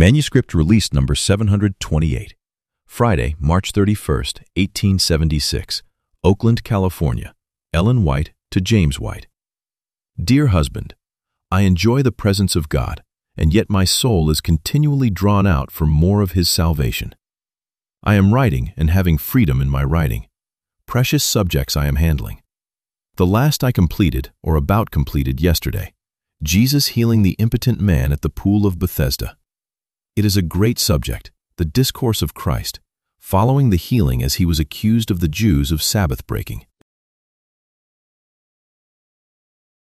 Manuscript release number 728. Friday, March 31st, 1876. Oakland, California. Ellen White to James White. Dear husband, I enjoy the presence of God, and yet my soul is continually drawn out for more of His salvation. I am writing and having freedom in my writing. Precious subjects I am handling. The last I completed, or about completed, yesterday. Jesus healing the impotent man at the pool of Bethesda. It is a great subject, the discourse of Christ, following the healing as He was accused of the Jews of Sabbath breaking.